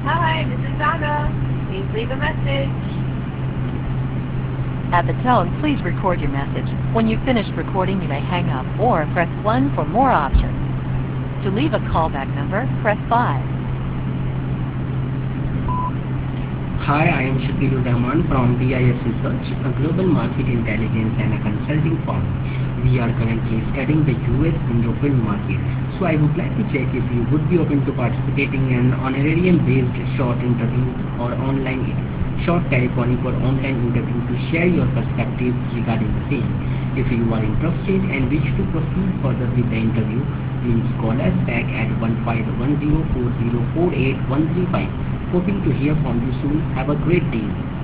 Hi, this is Donna. Please leave a message. At the tone, please record your message. When you've finished recording, you may hang up or press 1 for more options. To leave a callback number, press 5. Hi, I am Shakilur Rahman from BIS Research, a global market intelligence and a consulting firm. We are currently studying the US window film market. So I would like to check if you would be open to participating in an honorarium-based short interview or online short telephonic or online interview to share your perspective regarding the same. If you are interested and wish to proceed further with the interview, please call us back at 15104048 135. Hoping to hear from you soon. Have a great day.